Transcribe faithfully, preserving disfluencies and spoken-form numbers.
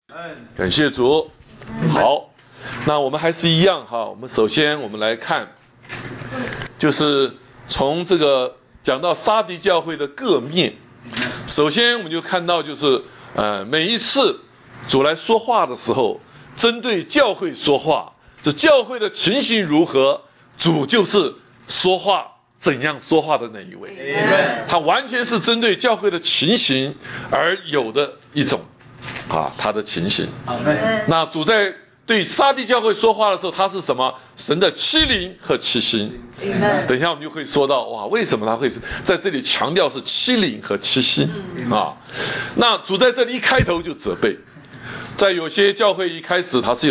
感谢主。好，那我们还是一样哈。我们首先我们来看，就是从这个讲到撒狄教会的各面。首先我们就看到，就是呃每一次主来说话的时候，针对教会说话，这教会的情形如何，主就是说话怎样说话的那一位。他完全是针对教会的情形而有的一种啊，他的情形。那主在对撒狄教会说话的时候，他是什么？神的欺凌和欺心。等一下我们就会说到，哇，为什么他会在这里强调是欺凌和欺心啊？那主在这里一开头就责备，在有些教会一开始他是有